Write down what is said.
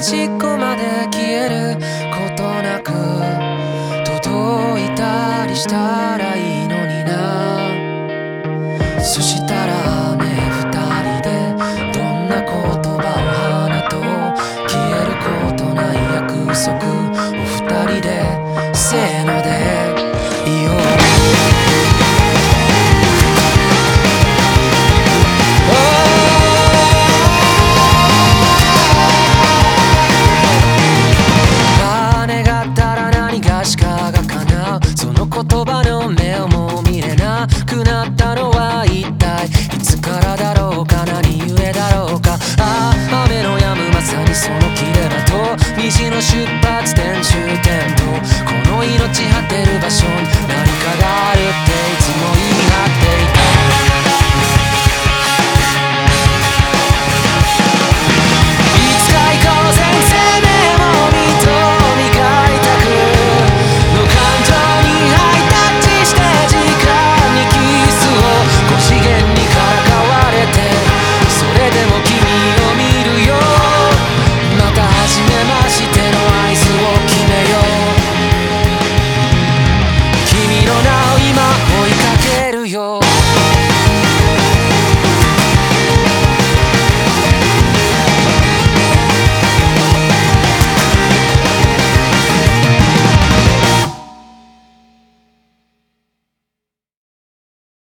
端っこまで消えることなく届いたりしたらいいのにな。そしたらね、二人でどんな言葉を花と消えることない約束を二人でせーので言おう。その言葉の目をもう見れなくなったのは一体いつからだろうか、何故だろうか。ああ、雨の止むまさにその切れ間と虹の出